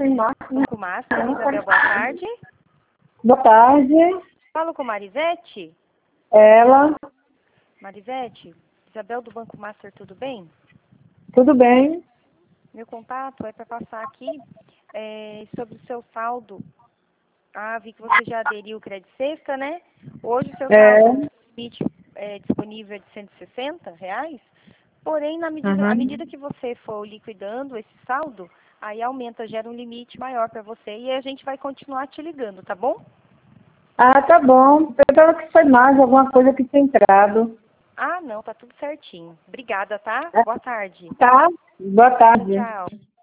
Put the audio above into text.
Banco Master, Isabel, boa tarde. Boa tarde. Falo com Marisete? Ela. Marisete, Isabel do Banco Master, tudo bem? Tudo bem? Meu contato é para passar aqui sobre o seu saldo. Ah, vi que você já aderiu o Crédito Sexta, né? Hoje o seu saldo limite disponível é de R$ 160. Porém, à medida que você for liquidando esse saldo, aí aumenta, gera um limite maior para você e a gente vai continuar te ligando, tá bom? Ah, tá bom. Pensava que foi mais alguma coisa que tinha entrado. Ah, não, tá tudo certinho. Obrigada, tá? Boa tarde. Tá? Boa tarde. Tchau.